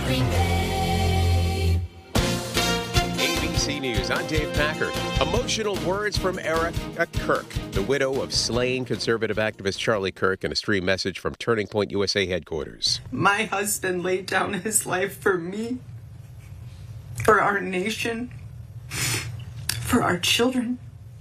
Green Bay. ABC News, I'm Dave Packer. Emotional words from Erica Kirk, the widow of slain conservative activist Charlie Kirk, in a stream message from Turning Point USA headquarters. My husband laid down his life for me, for our nation, for our children.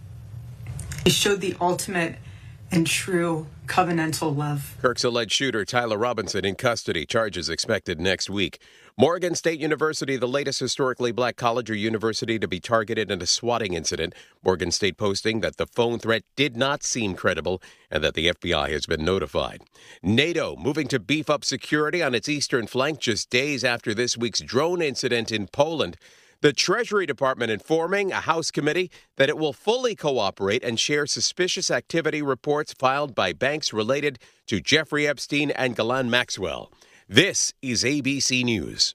He showed the ultimate and true covenantal love. Kirk's alleged shooter, Tyler Robinson, in custody. Charges expected next week. Morgan State University, the latest historically black college or university to be targeted in a swatting incident. Morgan State posting that the phone threat did not seem credible and that the FBI has been notified. NATO moving to beef up security on its eastern flank just days after this week's drone incident in Poland. The Treasury Department informing a House committee that it will fully cooperate and share suspicious activity reports filed by banks related to Jeffrey Epstein and Ghislaine Maxwell. This is ABC News.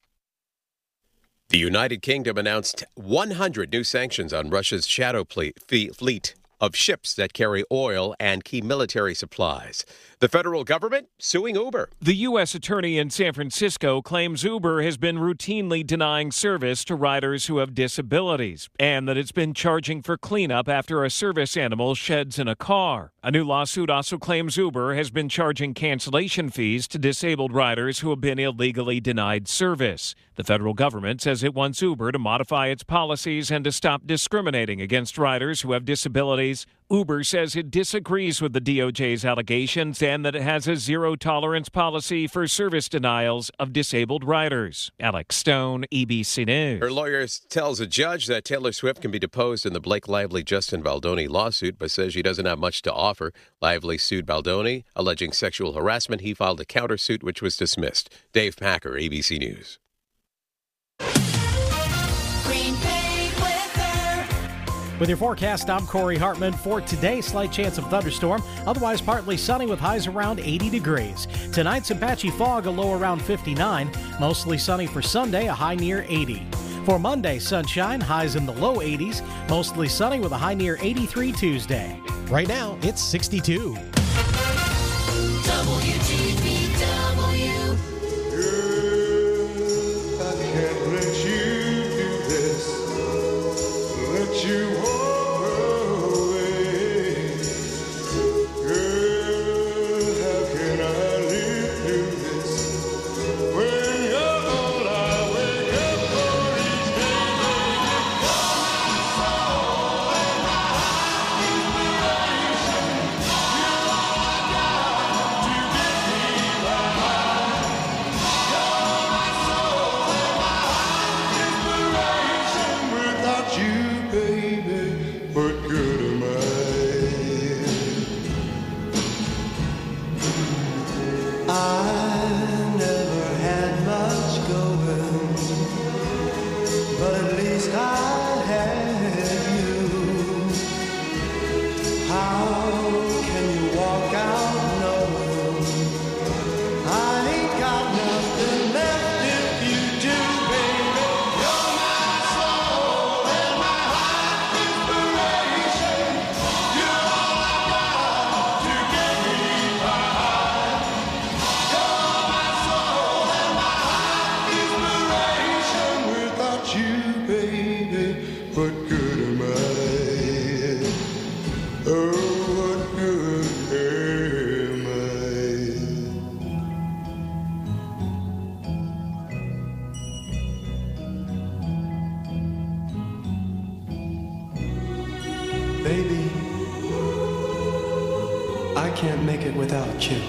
The United Kingdom announced 100 new sanctions on Russia's shadow fleet of ships that carry oil and key military supplies. The federal government suing Uber. The U.S. attorney in San Francisco claims Uber has been routinely denying service to riders who have disabilities and that it's been charging for cleanup after a service animal sheds in a car. A new lawsuit also claims Uber has been charging cancellation fees to disabled riders who have been illegally denied service. The federal government says it wants Uber to modify its policies and to stop discriminating against riders who have disabilities. Uber says it disagrees with the DOJ's allegations and that it has a zero-tolerance policy for service denials of disabled riders. Alex Stone, ABC News. Her lawyer tells a judge that Taylor Swift can be deposed in the Blake Lively-Justin Baldoni lawsuit, but says she doesn't have much to offer. Lively sued Baldoni, alleging sexual harassment. He filed a countersuit, which was dismissed. Dave Packer, ABC News. Green Bay weather. With your forecast, I'm Corey Hartman. For today, slight chance of thunderstorm, otherwise partly sunny with highs around 80 degrees. Tonight, some patchy fog, a low around 59. Mostly sunny for Sunday, a high near 80. For Monday, sunshine, highs in the low 80s. Mostly sunny with a high near 83 Tuesday. Right now, it's 62. WGBW. I can't let you do this, let you walk away. Girl, how can I live through this when you're all I wake up for each day, baby? You're my soul and my inspiration. You're all I got to get me by. You're my soul and my inspiration. Without you, baby, what good am I? I never had much going, but at least I had you. How can you walk out knowing I ain't got nothing left if you do, baby? You're my soul and my heart inspiration. You're all I got to get me by. You're my soul and my heart inspiration. Without you, baby, what good am I? Oh, what good am I? Baby, I can't make it without you.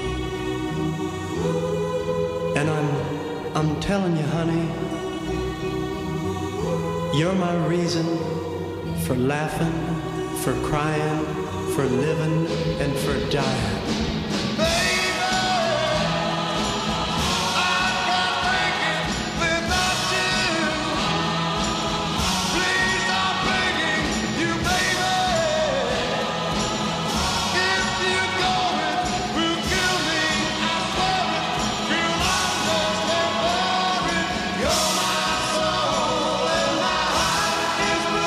And I'm telling you, honey, you're my reason for laughing, for crying, for living, and for dying.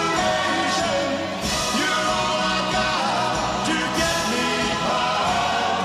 You're all I got to get me by.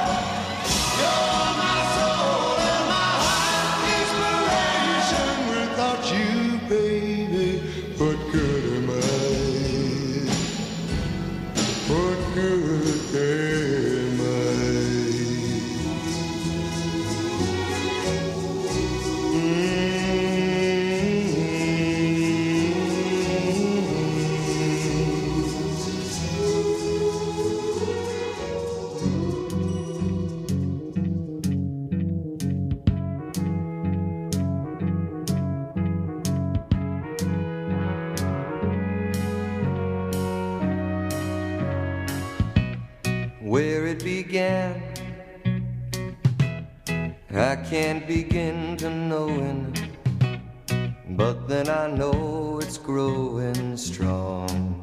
can't begin to knowing, but then I know it's growing strong.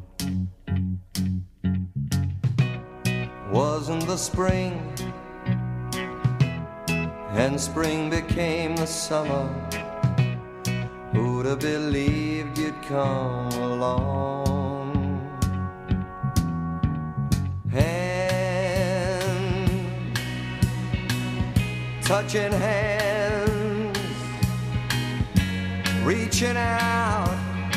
Wasn't the spring, and spring became the summer. Who'd have believed you'd come along? Hand, touching hands, reaching out,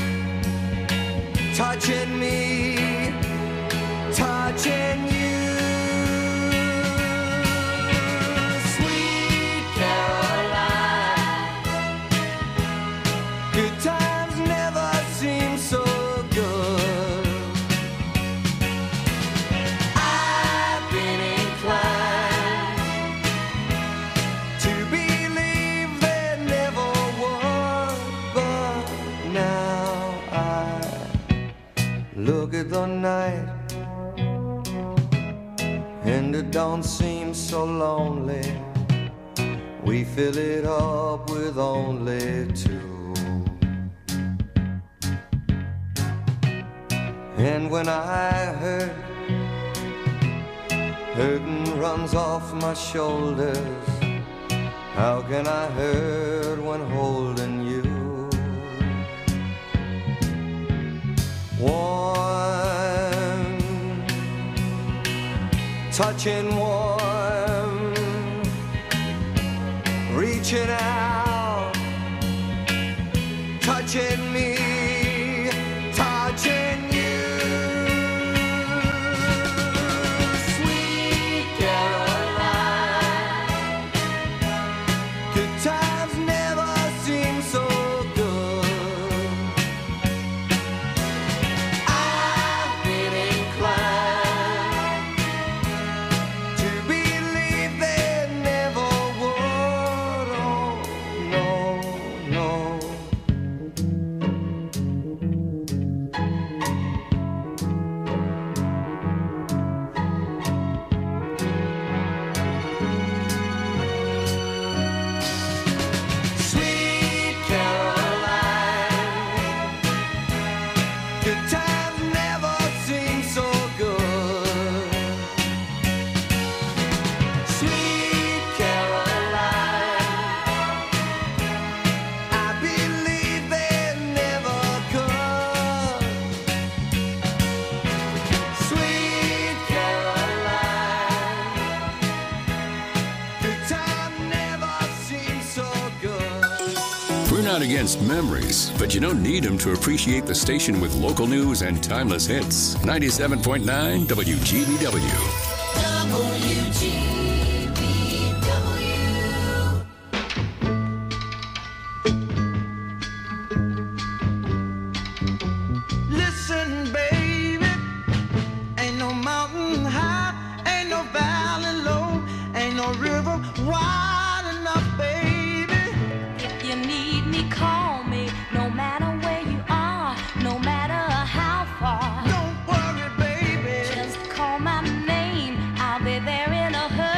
touching me, touching you. Sweet Caroline, good times never seem so good. I've been inclined to believe there never was, but now I look at the night and it don't seem so lonely. We fill it up with only two. And when I hurt, hurting runs off my shoulders. How can I hurt when holding you? Warm, touching warm, reaching out, touching me, touching you. Sweet Caroline, good times never seem so good. I've been inclined to believe there never would. Oh, no, no. Sweet Caroline, good times never seem so good. Sweet Caroline, I believe they never could. Sweet Caroline, good time never seems so good. We're not against memories, but you don't need them to appreciate the station with local news and timeless hits. 97.9 WGBW. WGBW. Listen, baby, ain't no mountain high, ain't no valley low, ain't no river wide enough, baby. If you need me, call me. No matter where you are, no matter how far. Don't worry, baby. Just call my name. I'll be there in a hurry.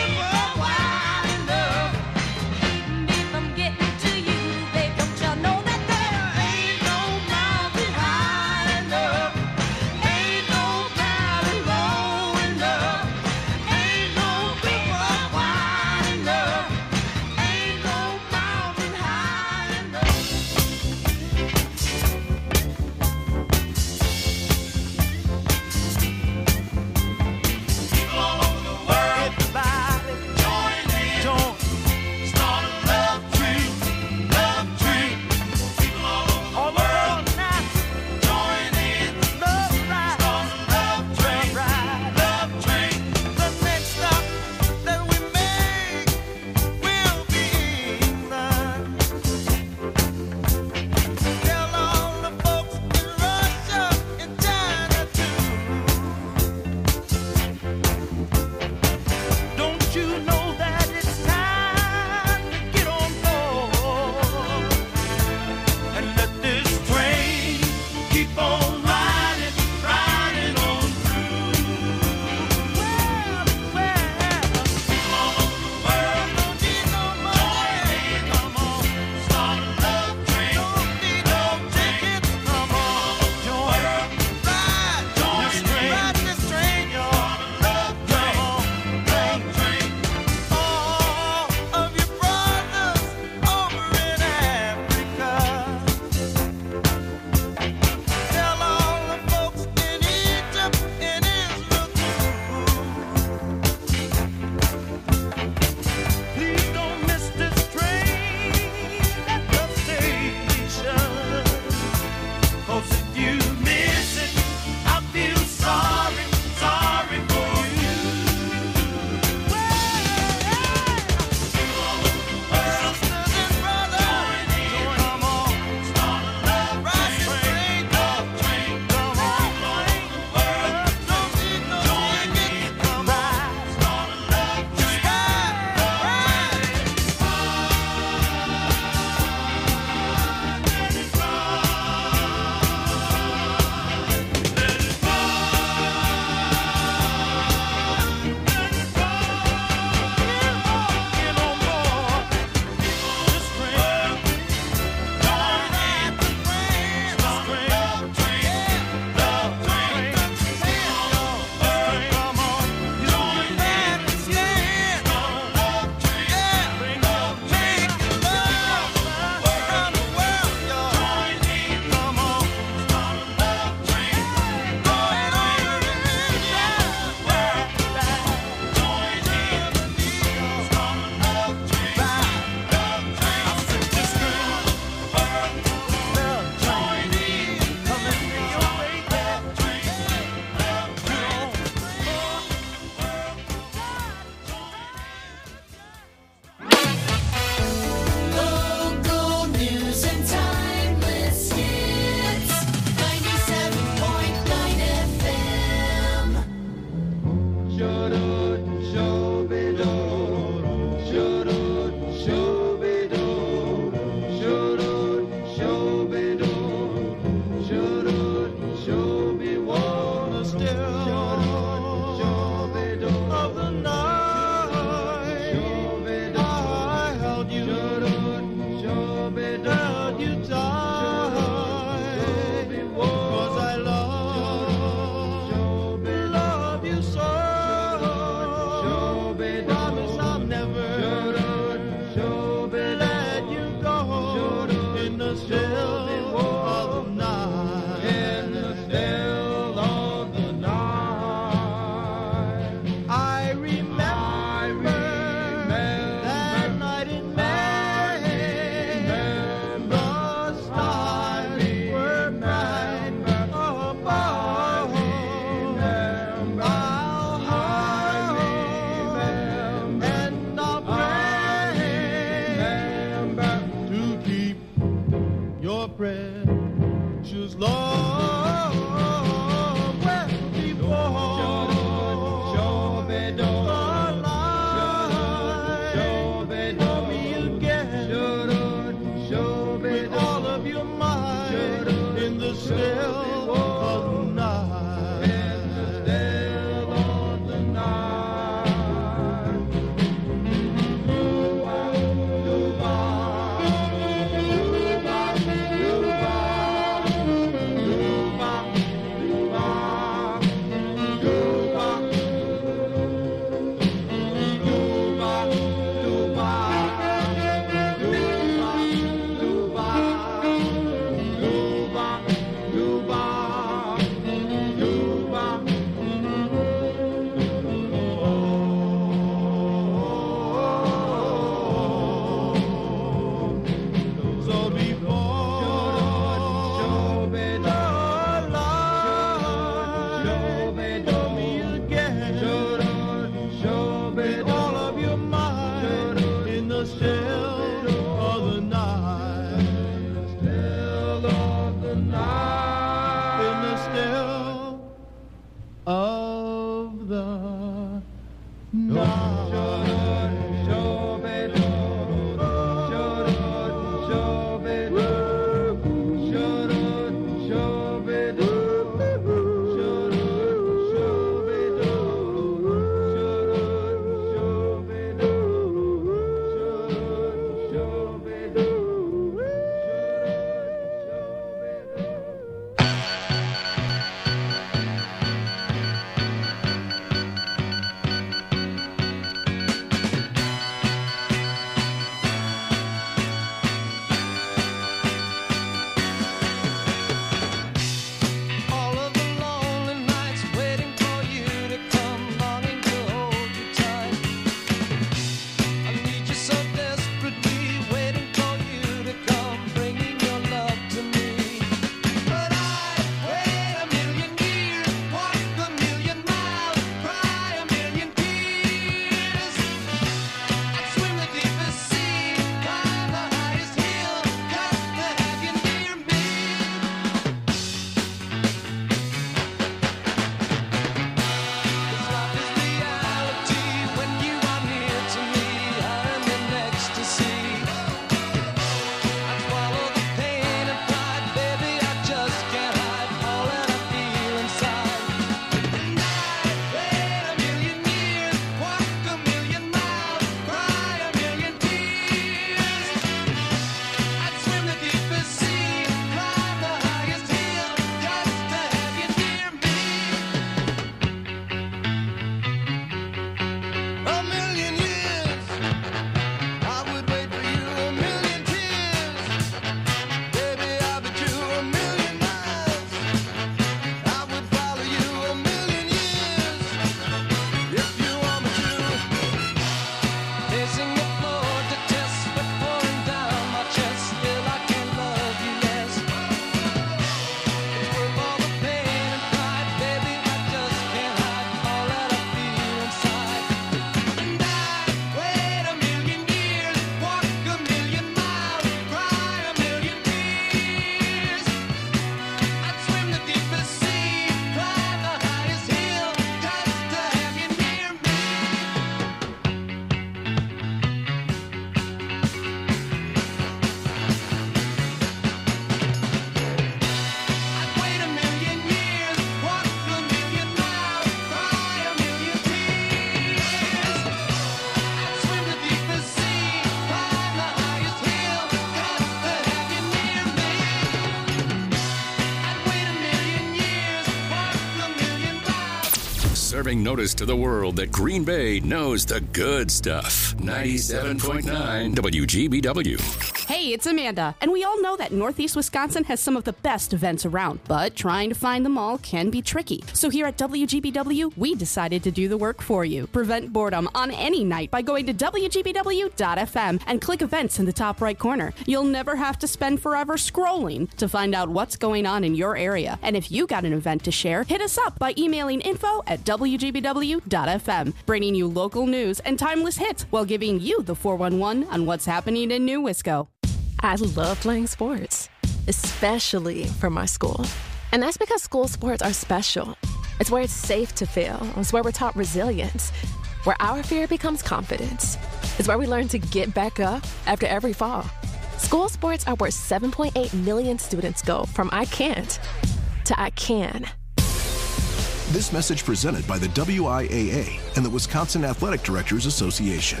serving notice to the world that Green Bay knows the good stuff. 97.9 WGBW. Hey, it's Amanda, and we all know that Northeast Wisconsin has some of the best events around, but trying to find them all can be tricky. So here at WGBW, we decided to do the work for you. Prevent boredom on any night by going to WGBW.FM and click events in the top right corner. You'll never have to spend forever scrolling to find out what's going on in your area. And if you got an event to share, hit us up by emailing info@WGBW.FM, bringing you local news and timeless hits while giving you the 411 on what's happening in New Wisco. I love playing sports, especially for my school. And that's because school sports are special. It's where it's safe to fail. It's where we're taught resilience, where our fear becomes confidence. It's where we learn to get back up after every fall. School sports are where 7.8 million students go from I can't to I can. This message presented by the WIAA and the Wisconsin Athletic Directors Association.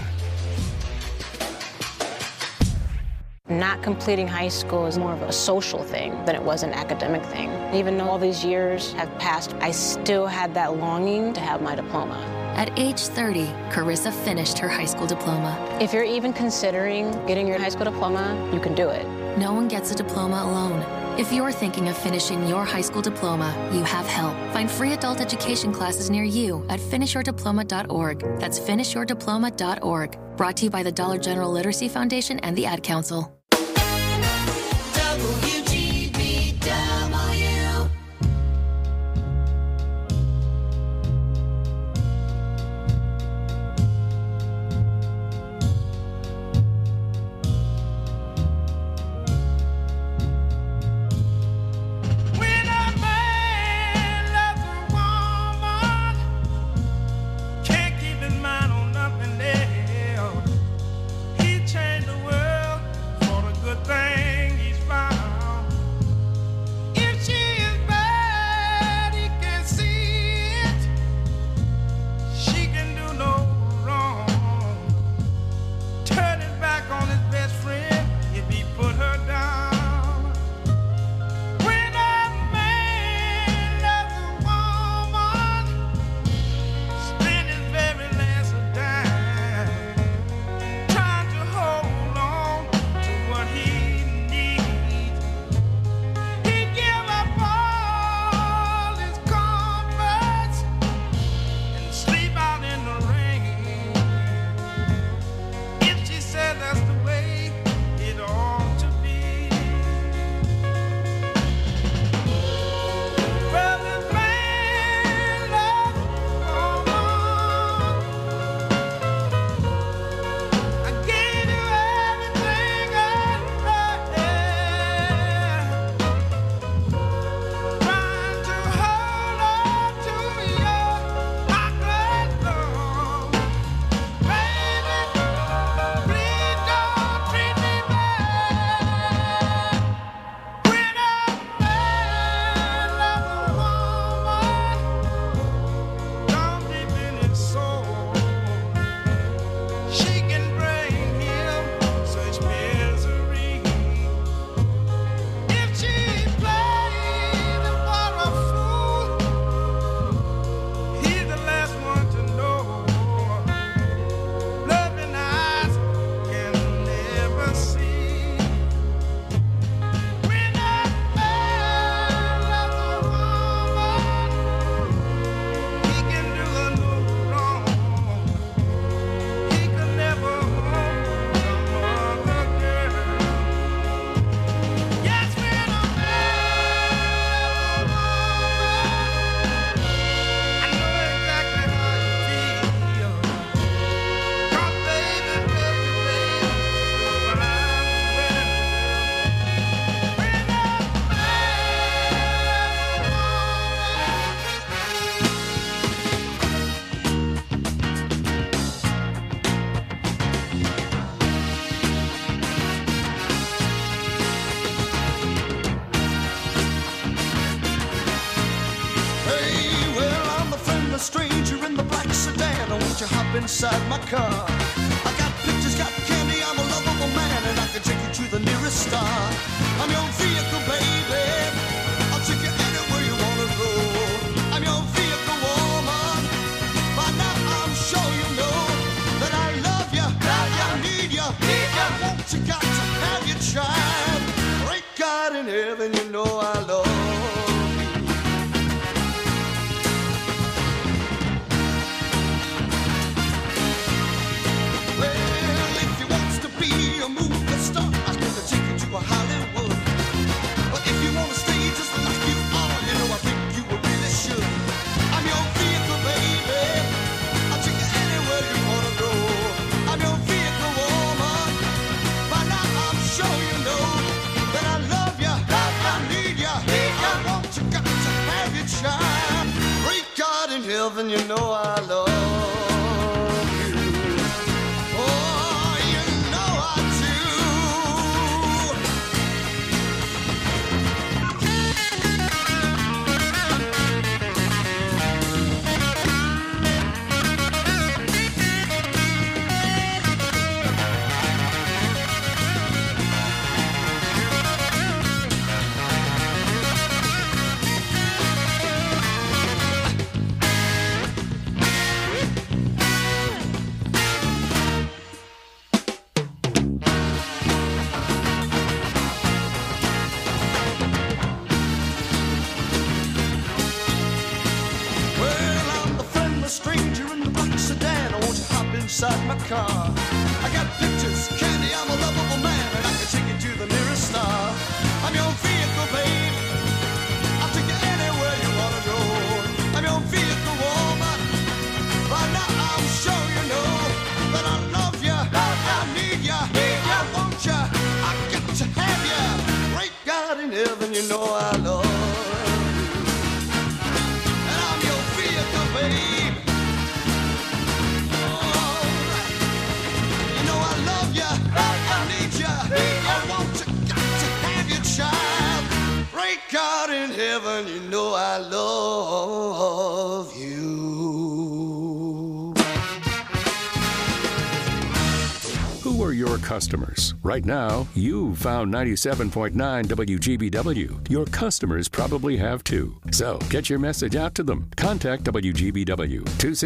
Not completing high school is more of a social thing than it was an academic thing. Even though all these years have passed, I still had that longing to have my diploma. At age 30, Carissa finished her high school diploma. If you're even considering getting your high school diploma, you can do it. No one gets a diploma alone. If you're thinking of finishing your high school diploma, you have help. Find free adult education classes near you at finishyourdiploma.org. That's finishyourdiploma.org. Brought to you by the Dollar General Literacy Foundation and the Ad Council. WGBW. When a man loves a woman, can't keep his mind on nothing else. He changed the world for the good thing he's found. If she is bad, he can see it. She can do no wrong. Turn his back on his best friend if he put her down. When a man loves a woman, spend his very last dime trying to hold on to what he needs. He give up all his comforts and sleep out in the rain. If she said that's the way it ought to be. Well, this man loves a woman. I gave you everything I had. Trying to hold on to your heartless love. Baby, please don't treat me bad. When a man loves a woman, down deep in his soul, she can bring him such misery. If she plays him for a fool, he's the last one to know. Loving eyes can never see. When a man loves a woman, he can do her no wrong. He could never hold some other girl. Yes, when a man loves a woman, I know exactly how you feel. 'Cause baby, baby, baby, when a man Hey, well, I'm a friendless stranger in the black sedan. Won't you hop inside my car? I got pictures, got candy, I'm a lovable man, and I can take you to the nearest star. I'm your vehicle, baby. I'll take you anywhere you wanna go. I'm your vehicle, woman. I need you. I want you, got to have your child. Great God in heaven, you know I love you. Well, if you wants to be a movie star, I could take you to a Hollywood. But if you want to stay just like you are, you know I think you really should. I'm your vehicle, baby. I'll take you anywhere you want to go. I'm your vehicle, woman. By now I'm sure you know that I love you, I need you, I want you, got to have your child. Great God in heaven, you know I love you. Oh, you know I do. Inside my car, I got pictures, candy, I'm a lovable man, and I can take you to the nearest star. I'm your vehicle, babe. I'll take you anywhere you wanna go. I'm your vehicle, woman. By now I'm sure you know that I love you, I need you, I want you, I got to have you. Great God in heaven, you know I love you. And I'm your vehicle, babe. God in heaven, you know I love you. Who are your customers? Right now, you've found 97.9 WGBW. Your customers probably have too. So get your message out to them. Contact WGBW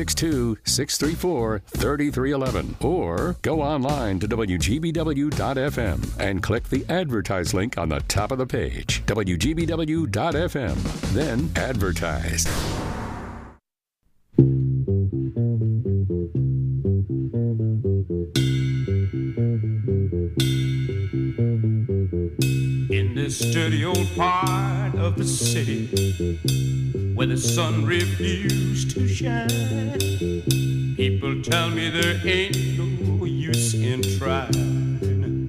262-634-3311 or go online to WGBW.FM and click the advertise link on the top of the page. WGBW.FM. Then advertise. In this dirty old part of the city where the sun refused to shine, people tell me there ain't no use in trying.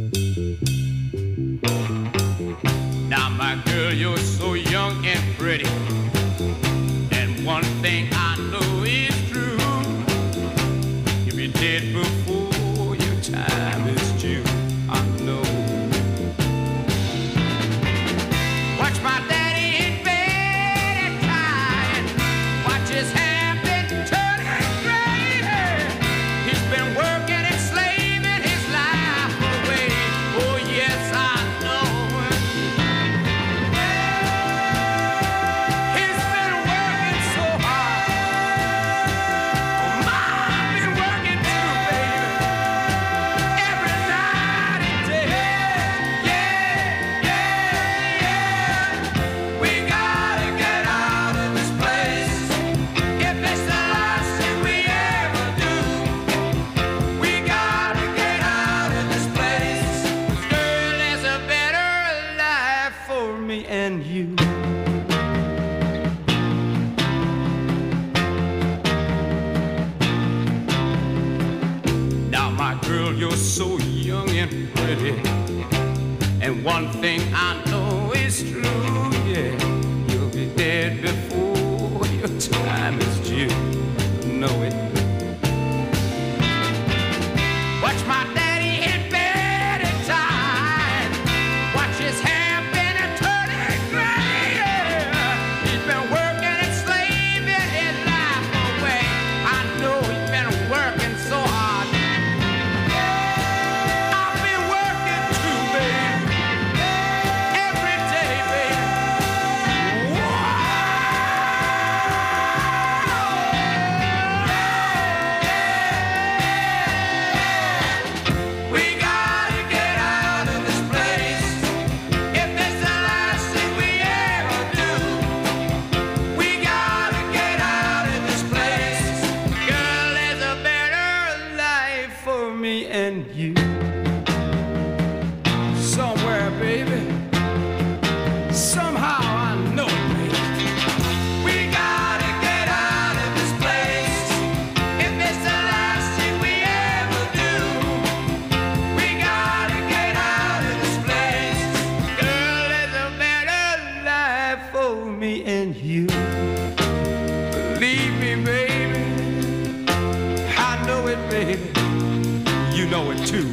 Now my girl, you're so young and pretty, and one thing I know is true, you'll be dead before your time is due. I know. Watch my daddy in bed and crying. Watch his hand been turning gray. He's been working and slaving his life away. Oh yes, I know. He's been working so hard. Mom been working too, baby. Every night and day. We gotta get out of this place. If it's the last thing we ever do, we gotta get out of this place. 'Cause girl, there's a better life for me and you. Now my girl, you're so young and pretty, and one thing I know is true, yeah, you'll be dead before your time is due. Know it. Watch my daddy in bed at time. Watch his hair been a turning gray. He's been working and slaving his life away. I know he's been working so hard. I've been working too, baby. Every day, baby. Wow. for me and you. Somewhere, baby, somehow I know it, baby. We gotta get out of this place. If it's the last thing we ever do, we gotta get out of this place. Girl, it's a better life for me and you. Believe me, baby, I know it, baby. You know it too.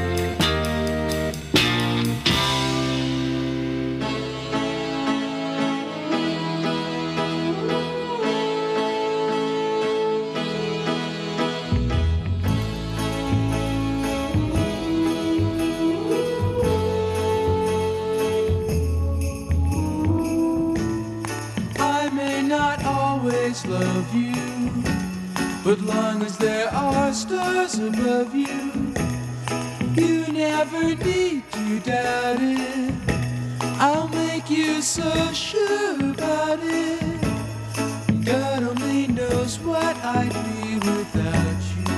Love you, but long as there are stars above you, you never need to doubt it. I'll make you so sure about it. God only knows what I'd be without you.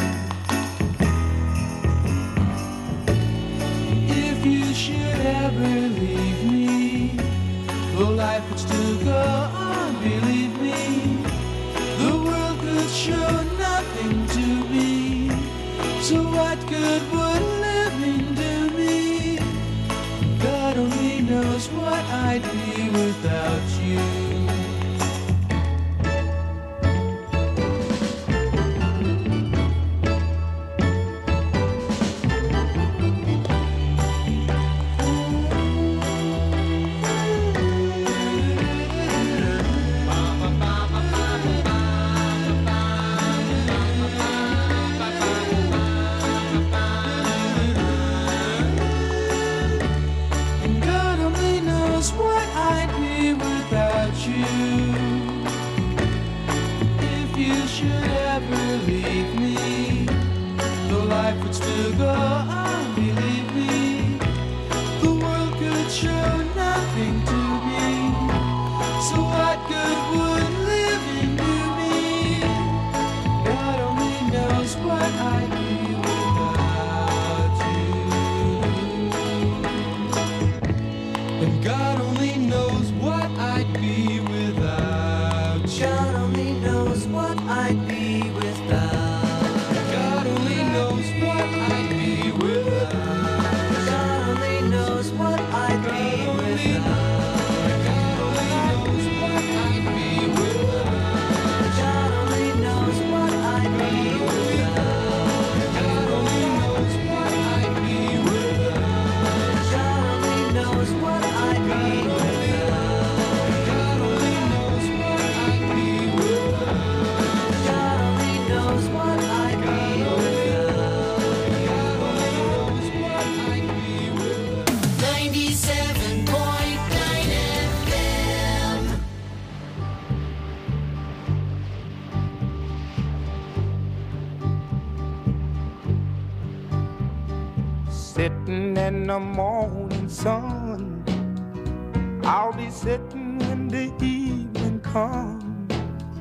If you should ever leave me, though life would still go on, believe me, the world could show nothing to me. So what good would living do me? God only knows what I'd be without you. Sitting in the morning sun, I'll be sitting when the evening comes,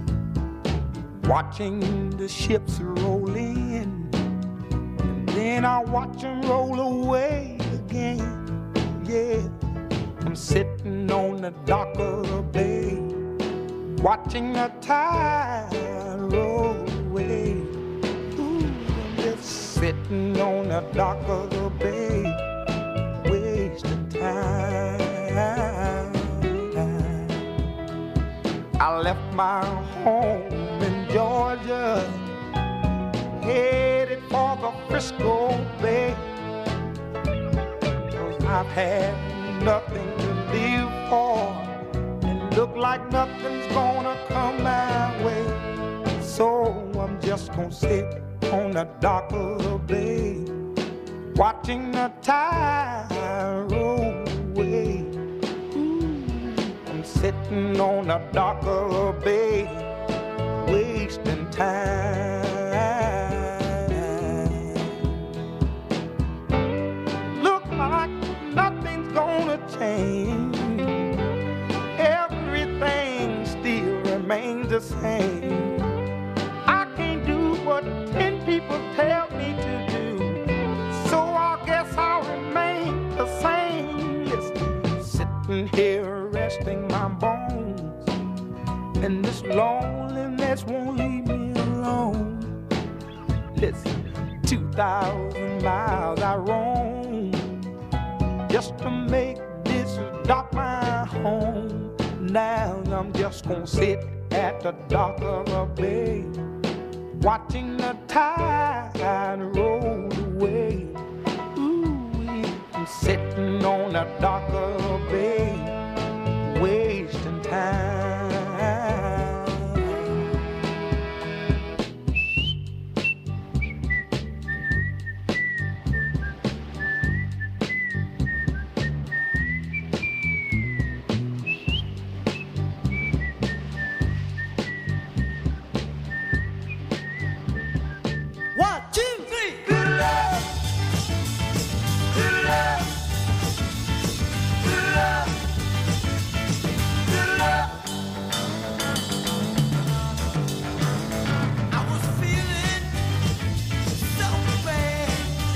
watching the ships roll in, and then I'll watch them roll away again. Yeah, I'm sitting on the dock of the bay, watching the tide roll away. Sitting on the dock of the bay, wasting time. I left my home in Georgia, headed for the Frisco Bay, 'cause I've had nothing to live for, and look like nothing's gonna come my way. So I'm just gonna sit on the dock of the bay, watching the tide roll away. I'm sitting on the dock of the bay, wasting time. Look like nothing's gonna change, everything still remains the same. I can't do what 10 people tell me to. sitting here resting my bones, and this loneliness won't leave me alone. Listen, 2,000 miles I roam just to make this dock my home. Now I'm just gonna sit at the dock of a bay, watching the tide roll away. Ooh, I'm sitting on the dock of a bay, wasting time. 1, 2, 3. Good love. Good love. Good love. Good love. I was feeling so bad.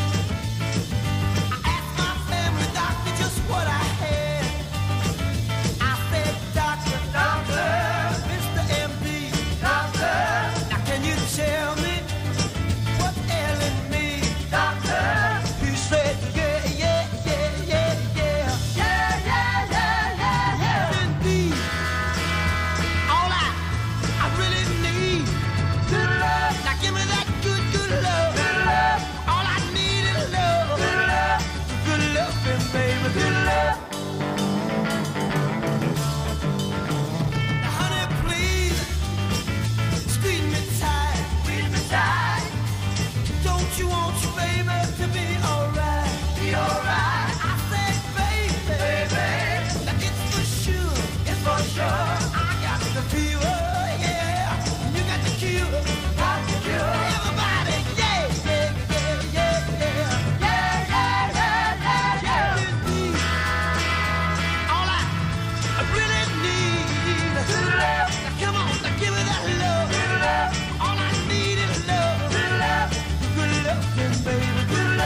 I asked my family doctor just what I had. I said, Doctor, doctor, Mr. MD, doctor, now can you tell me what's ailing me, doctor? He said, yeah, yeah, yeah, yeah, yeah. Yeah, yeah, yeah, yeah, yeah. Indeed, all I really need, good love. Now give me that good, good love. Good love. All I need is love. Good love. Good loving, baby, good love. Now, honey, please, squeeze me tight. Squeeze me tight. Don't you want your baby to be alright? Be alright. I said, baby, now it's for sure. It's for sure. I got the fever, yeah. You got the cure. Got the cure. Everybody, yeah, yeah, yeah, yeah, yeah. Yeah, yeah, yeah, yeah, yeah. Indeed. All I really need is good love. Now come on, now give me that love. Good love. All I need is love. Good love. Good loving, baby, good love.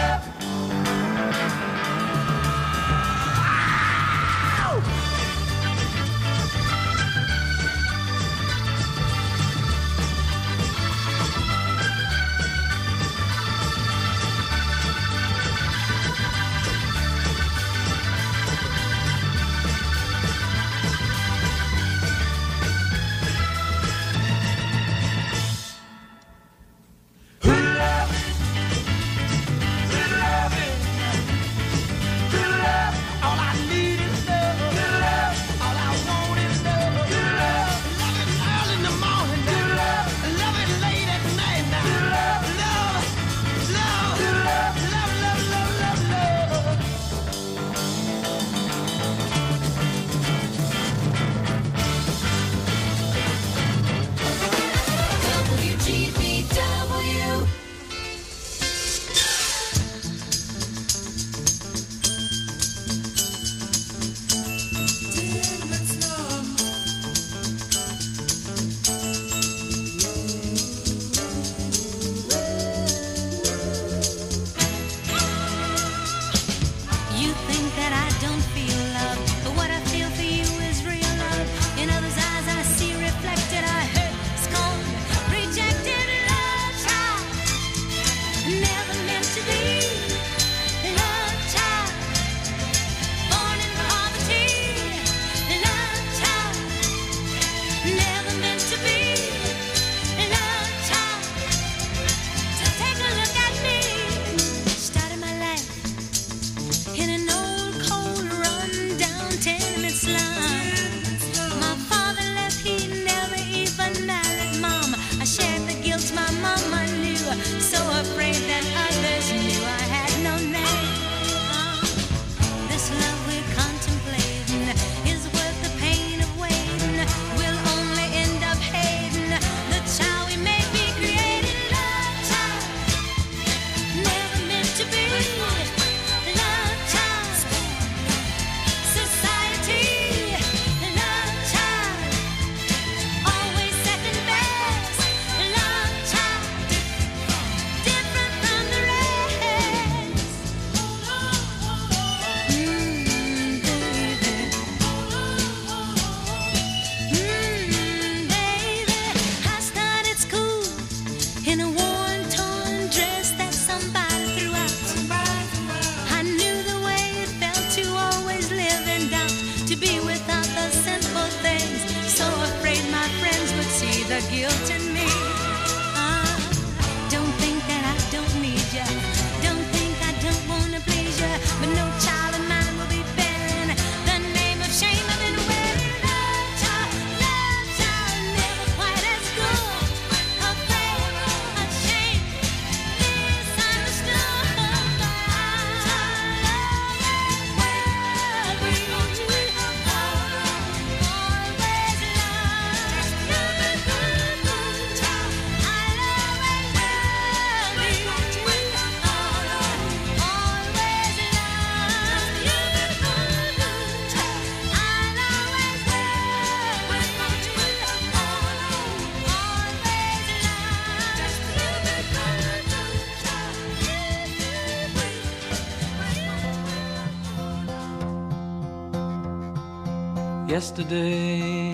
yesterday.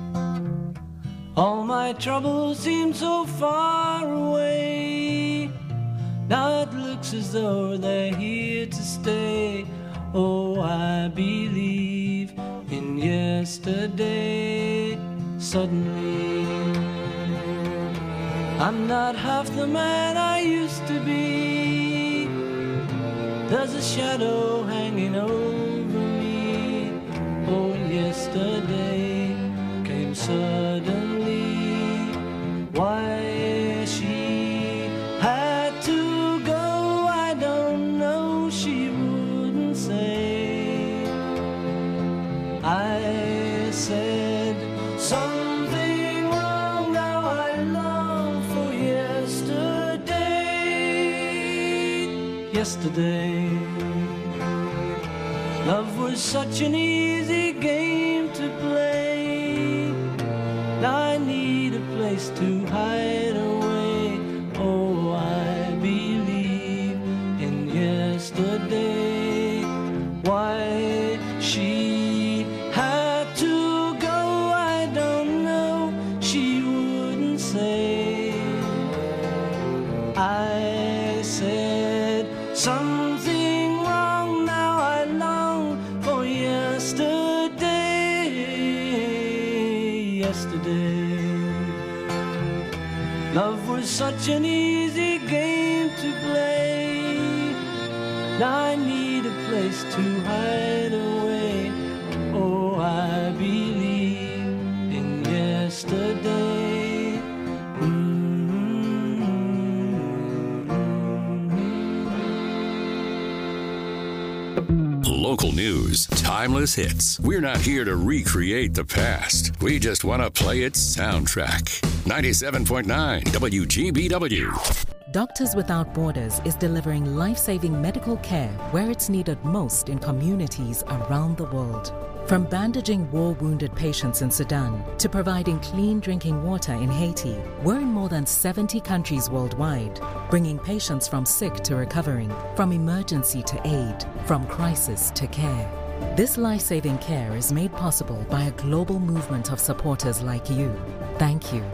All my troubles seem so far away. Now it looks as though they're here to stay. Oh, I believe in yesterday. Suddenly, I'm not half the man I used to be. There's a shadow hanging over me. Oh, yesterday came suddenly. Why she had to go, I don't know, she wouldn't say. I said something wrong, now I long for yesterday. Yesterday, love was such an easy game to play. Now I need a place to hide away. Oh, I believe in yesterday. Why she had to go, I don't know, she wouldn't say. I said something wrong, now I long for yesterday. Yesterday, love was such an easy game to play. Now I need a place to hide away. Oh, I believe in yesterday. Local news, timeless hits. We're not here to recreate the past. We just want to play its soundtrack. 97.9 WGBW. Doctors Without Borders is delivering life-saving medical care where it's needed most in communities around the world. From bandaging war-wounded patients in Sudan to providing clean drinking water in Haiti, we're in more than 70 countries worldwide, bringing patients from sick to recovering, from emergency to aid, from crisis to care. This life-saving care is made possible by a global movement of supporters like you. Thank you.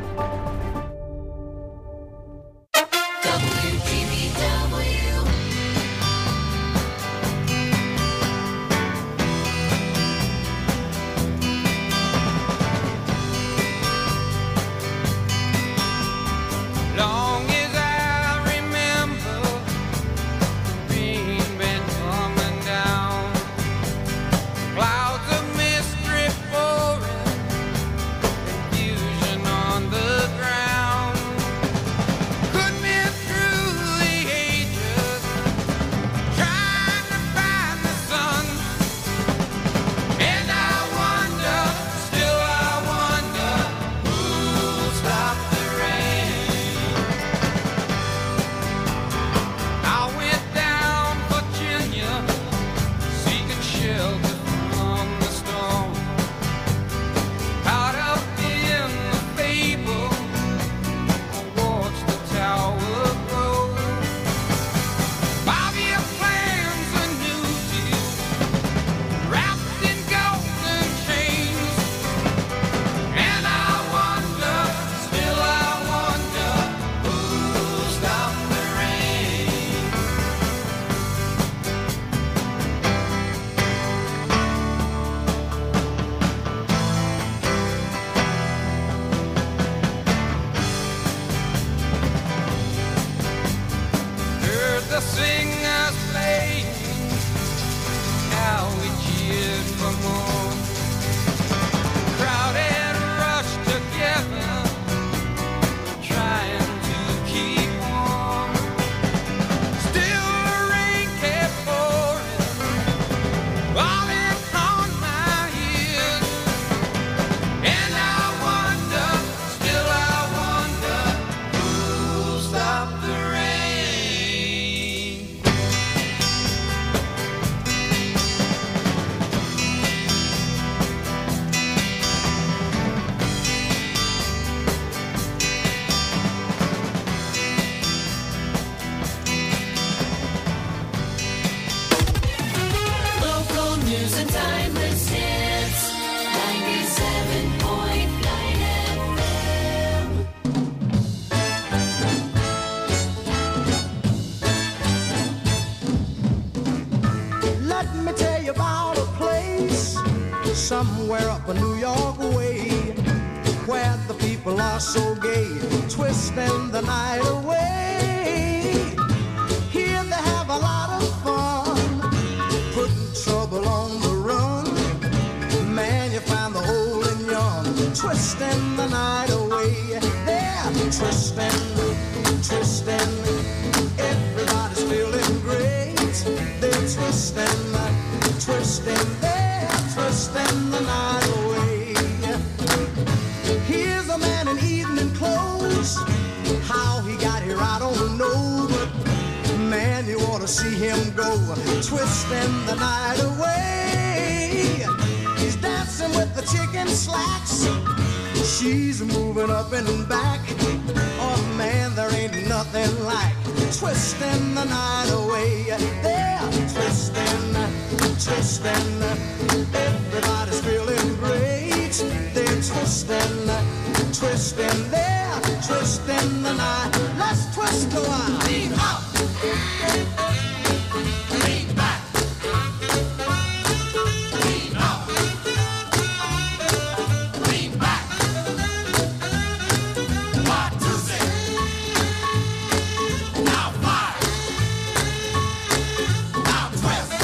Long as I remember, the rain been coming down, clouds of mist drift pouring, confusion on the somewhere up a New York way, where the people are so gay, twisting the night away. Here they have a lot of fun, putting trouble on the run. Man, you find the old and young, twisting the night away. They're twisting, twisting, everybody's feeling great. They're twisting, twisting, they're twisting the night away. Here's a man in evening clothes. How he got here, I don't know, but man, you ought to see him go, twisting the night away. He's dancing with the chicken slacks. She's moving up and back. Oh man, there ain't nothing like twisting the night away. They're twisting, twisting, everybody's feeling great. They're twisting, twisting, they're twisting the night. Let's twist a while. Lean up, lean back, lean up, lean back. 1, 2, 3. Now 5. Now twist.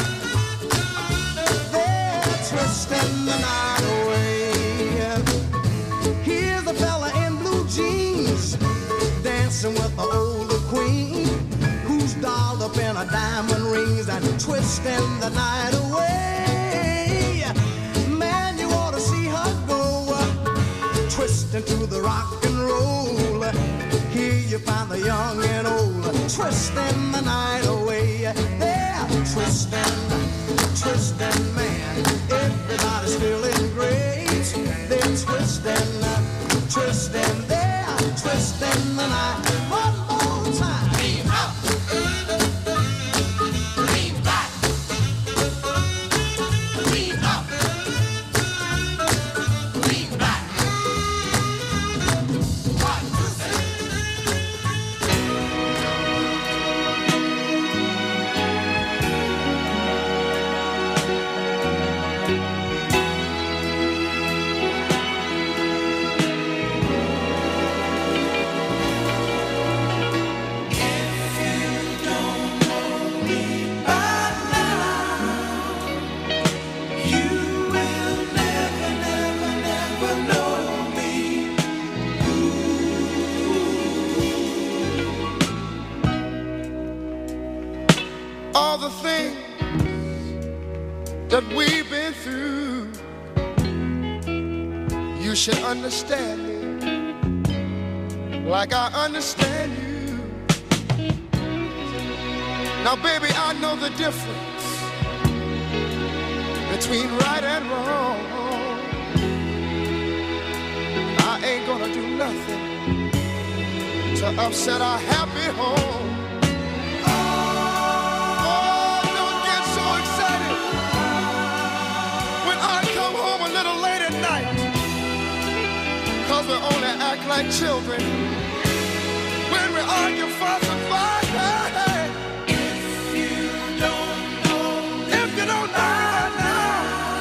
They're twisting the night away. Here's a fella in blue jeans, dancing with the older queen, who's dolled up in her diamond rings and twisting the night away. Man, you ought to see her go, twisting to the rock and roll. Here you find the young and old, twisting the night away. They're twisting, twisting, man, everybody's feeling great. They're twisting, twisting, they're twisting the night. One more time. Lean up, lean back, lean up, lean back. 1, 2, all the things that we've been through, you should understand me like I understand you. Now, baby, I know the difference between right and wrong. I ain't gonna do nothing to upset our happy home. Cause we only act like children when we argue, fuss, and fight. Hey, if you don't know right now,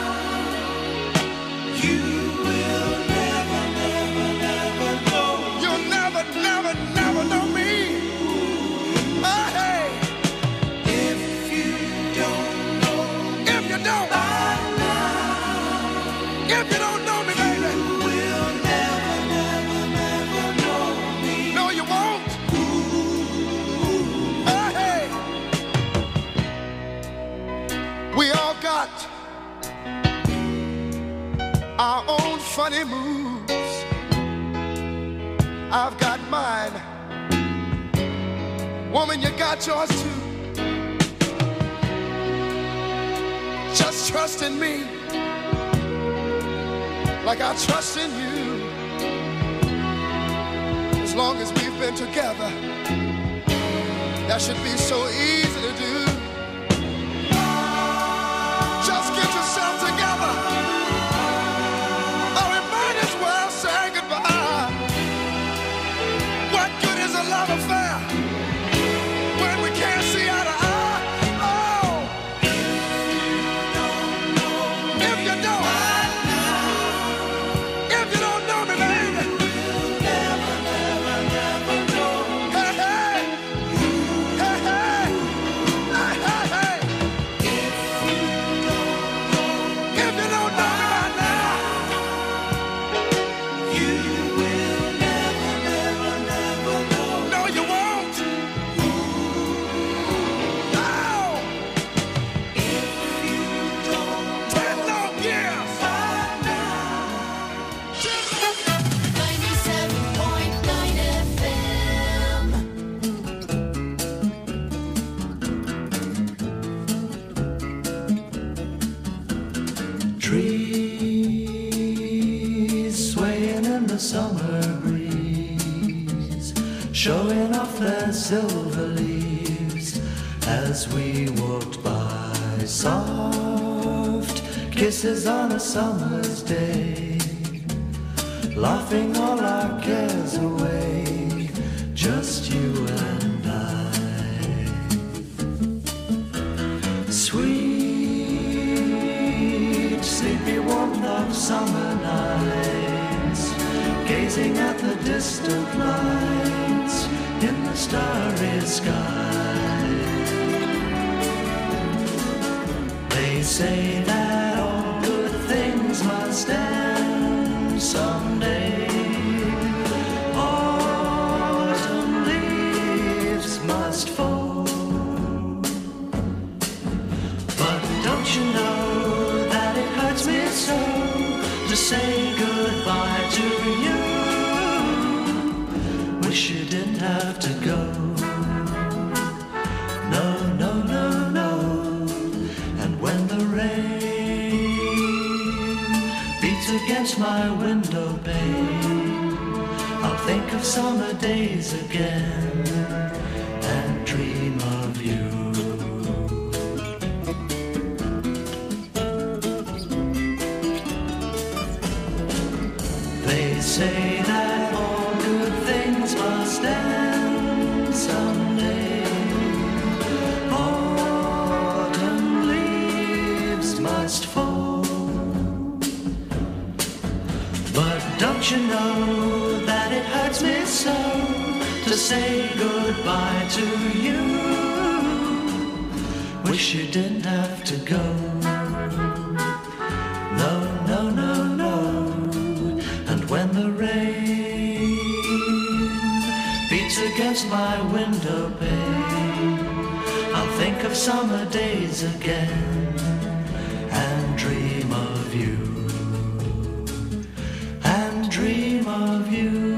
you will never, never, never know. You'll never, never, never know me. Hey, if you don't know, if you don't, right now, if you don't know me, baby. We all got our own funny moves. I've got mine. Woman, you got yours too. Just trust in me like I trust in you. As long as we've been together, that should be so easy to do. Just get yourself together, or we might as well say goodbye. What good is a love affair when we can't see eye to eye? Oh, if you don't, showing off their silver leaves as we walked by. Soft kisses on a summer's day, laughing all our cares away, just you and I. Sweet, sleepy warmth of summer nights, gazing at the distant lights in the starry sky. They say that all good things must end someday. Autumn leaves must fall. But don't you know that it hurts me so to say goodbye to you? Wish you didn't have to go. No, no, no, no. And when the rain beats against my window pane, I'll think of summer days again and dream of you. They say that all good things must end someday. Autumn leaves must fall. But don't you know that it hurts me so to say goodbye to you? Wish you didn't have to go. No, no, no, no. And when the rain beats against my window pane, I'll think of summer days again and dream of you. And dream of you.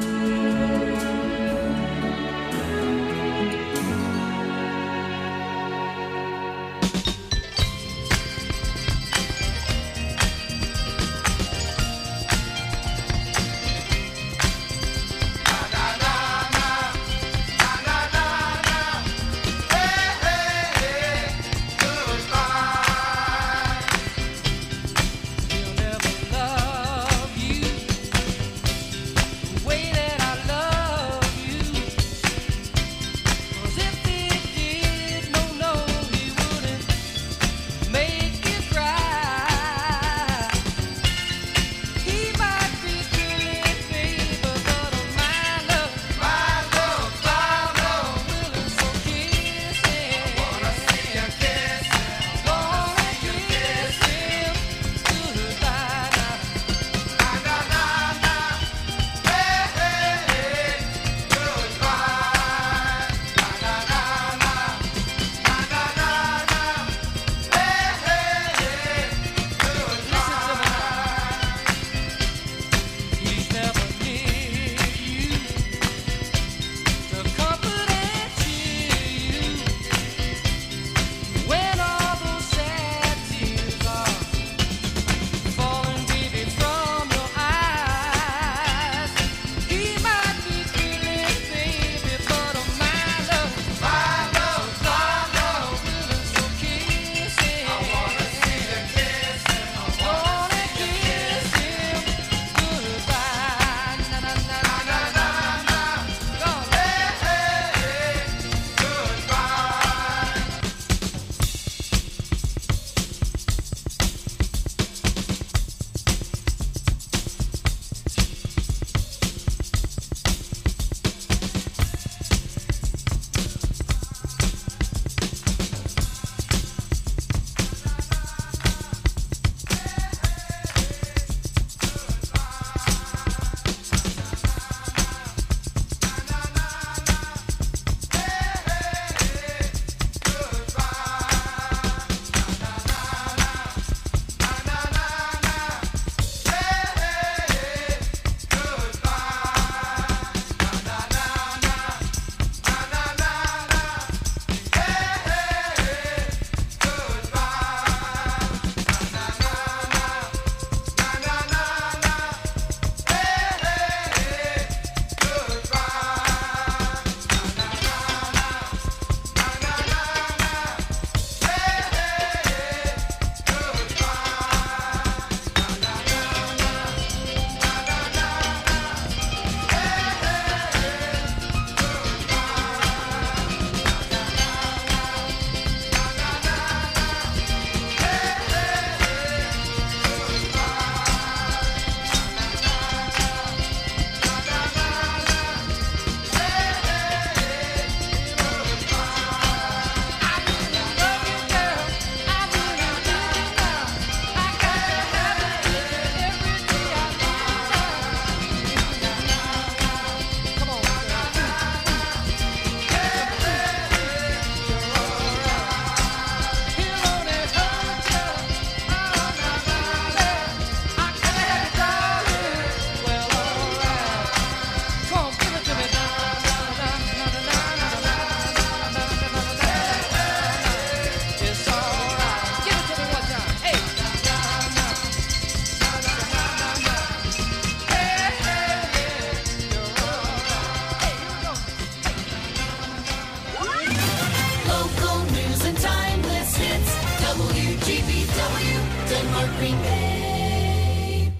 Prepay.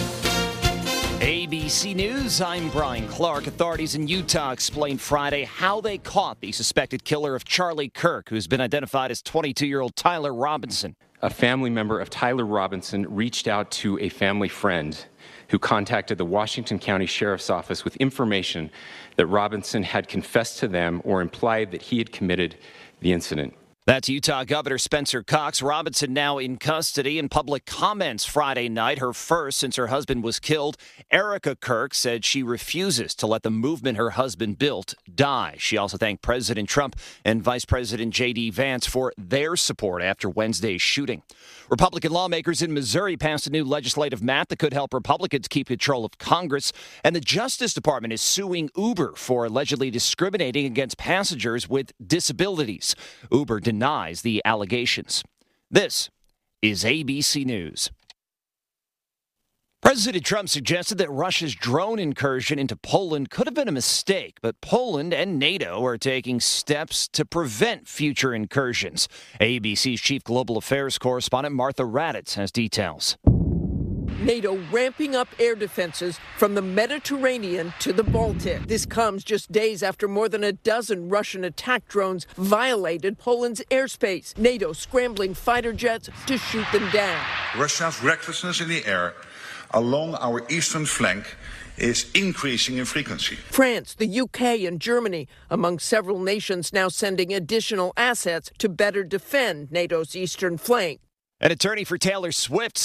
ABC News, I'm Brian Clark. Authorities in Utah explained Friday how they caught the suspected killer of Charlie Kirk, who's been identified as 22-year-old Tyler Robinson. A family member of Tyler Robinson reached out to a family friend who contacted the Washington County Sheriff's Office with information that Robinson had confessed to them or implied that he had committed the incident. That's Utah Governor Spencer Cox. Robinson now in custody. In public comments Friday night, her first since her husband was killed, Erica Kirk said she refuses to let the movement her husband built die. She also thanked President Trump and Vice President J.D. Vance for their support after Wednesday's shooting. Republican lawmakers in Missouri passed a new legislative map that could help Republicans keep control of Congress. And the Justice Department is suing Uber for allegedly discriminating against passengers with disabilities. Uber denies the allegations. This is ABC News. President Trump suggested that Russia's drone incursion into Poland could have been a mistake, but Poland and NATO are taking steps to prevent future incursions. ABC's chief global affairs correspondent Martha Raddatz has details. NATO ramping up air defenses from the Mediterranean to the Baltic. This comes just days after more than a dozen Russian attack drones violated Poland's airspace. NATO scrambling fighter jets to shoot them down. Russia's recklessness in the air along our eastern flank is increasing in frequency. France, the UK, and Germany, among several nations now sending additional assets to better defend NATO's eastern flank. An attorney for Taylor Swift